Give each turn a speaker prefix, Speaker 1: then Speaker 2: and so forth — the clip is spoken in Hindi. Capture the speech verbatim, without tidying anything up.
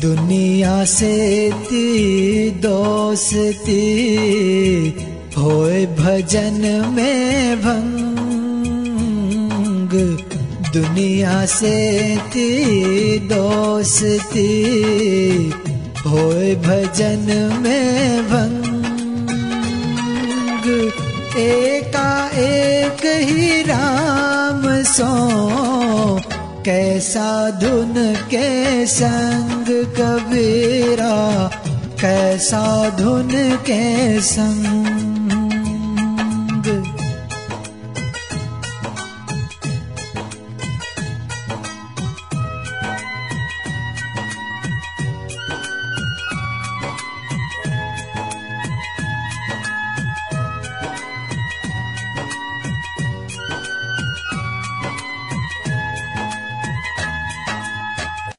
Speaker 1: दुनिया से ती दोस्ती होए भजन में भंग। दुनिया से ती दोस्ती होए भजन में भंग। एका एक ही राम सो कैसा धुन के संग कबीरा, कैसा धुन के संग।